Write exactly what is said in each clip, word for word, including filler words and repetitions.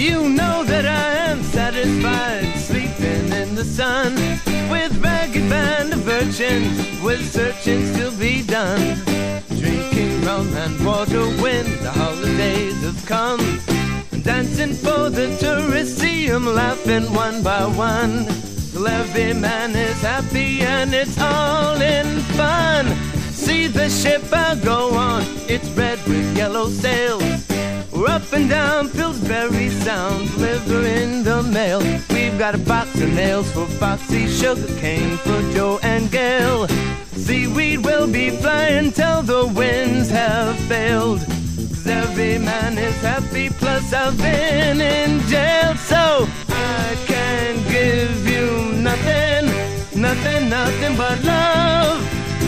You know that I am satisfied, sleeping in the sun, with ragged band of urchins, with searching still be done. Drinking rum and water when the holidays have come, dancing for the tourists, see 'em laughing one by one. Till every man is happy and it's all in fun. See the ship I'll go on, it's red with yellow sails. We're up and down Pillsbury Sound, delivering the mail. We've got a box of nails for Foxy, sugar cane for Joe and Gail. Seaweed will be flying till the winds have failed. 'Cause every man is happy, plus I've been in jail. So I can give you nothing, nothing, nothing but love.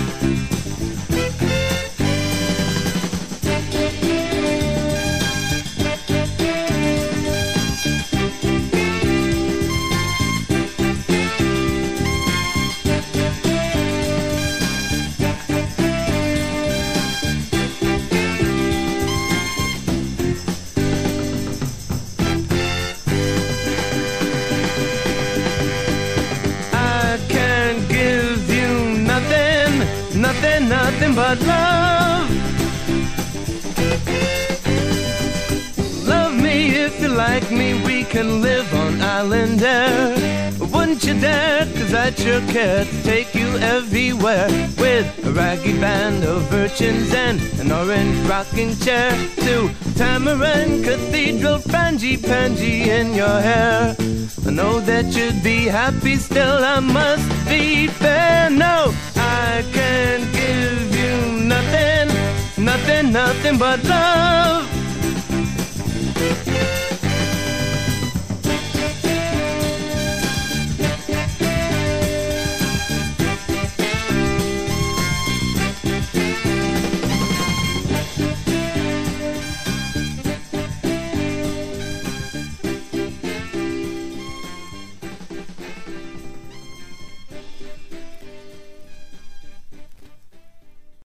Nothing, nothing but love. Love me if you like me, we can live on island air. Wouldn't you dare, 'cause I'd sure care to take you everywhere. With a raggy band of urchins and an orange rocking chair, to Tamarind Cathedral, frangie-pangie in your hair. I know that you'd be happy, still I must be fair. No, I can't give you nothing, nothing, nothing but love.